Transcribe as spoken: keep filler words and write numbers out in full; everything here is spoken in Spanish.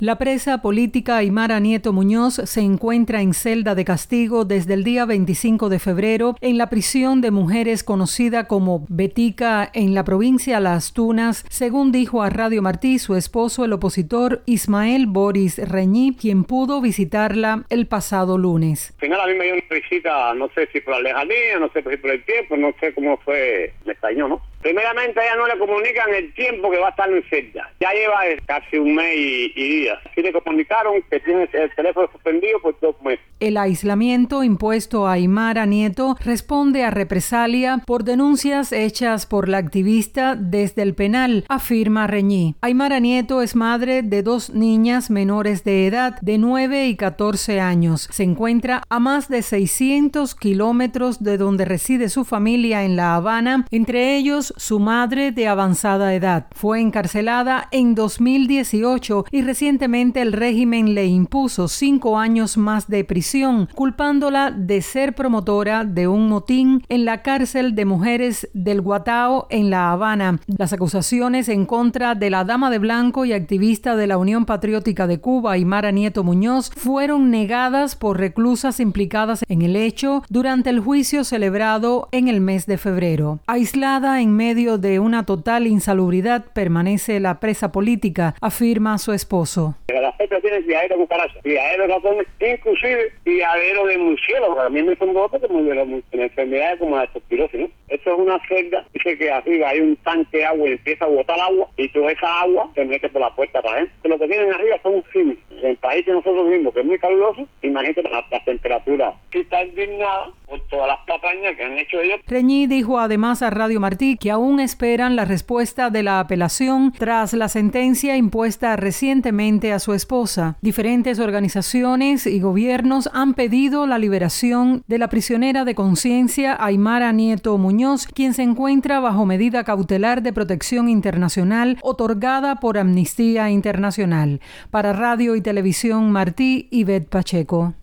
La presa política Aymara Nieto Muñoz se encuentra en celda de castigo desde el día veinticinco de febrero en la prisión de mujeres conocida como Betica en la provincia Las Tunas, según dijo a Radio Martí su esposo, el opositor Ismael Boris Reñí, quien pudo visitarla el pasado lunes. Al final a mí me dio una visita, no sé si por la lejanía, no sé si por el tiempo, no sé cómo fue, me extrañó, ¿no? Primeramente a ella no le comunican el tiempo que va a estar en celda. Ya lleva casi un mes y, y días. Sí le comunicaron que tiene el teléfono suspendido por dos meses. El aislamiento impuesto a Aymara Nieto responde a represalia por denuncias hechas por la activista desde el penal, afirma Reñí. Aymara Nieto es madre de dos niñas menores de edad de nueve y catorce años. Se encuentra a más de seiscientos kilómetros de donde reside su familia en La Habana, entre ellos su madre de avanzada edad. Fue encarcelada en dos mil dieciocho y recientemente el régimen le impuso cinco años más de prisión, culpándola de ser promotora de un motín en la cárcel de mujeres del Guatao en La Habana. Las acusaciones en contra de la dama de blanco y activista de la Unión Patriótica de Cuba, Aymara Nieto Muñoz, fueron negadas por reclusas implicadas en el hecho durante el juicio celebrado en el mes de febrero. Aislada en medio de una total insalubridad permanece la presa política, afirma su esposo. La fecha tiene criadero de cucaracha, criadero de ratones, inclusive criadero de murciélagos. A mí me son dos como de las enfermedades como la leptospirosis, ¿no? Esto es una celda, dice que arriba hay un tanque de agua y empieza a botar agua y toda esa agua se mete por la puerta para adentro. Lo que tienen arriba son filmes. En el país que nosotros vivimos, que es muy caluroso, imagínate la, la temperatura. Sí está indignada por todas las patrañas que han hecho ellos. Reñí dijo además a Radio Martí que aún esperan la respuesta de la apelación tras la sentencia impuesta recientemente a su esposa. Diferentes organizaciones y gobiernos han pedido la liberación de la prisionera de conciencia Aymara Nieto Muñoz, quien se encuentra bajo medida cautelar de protección internacional otorgada por Amnistía Internacional. Para Radio y Televisión Martí, Ivette Pacheco.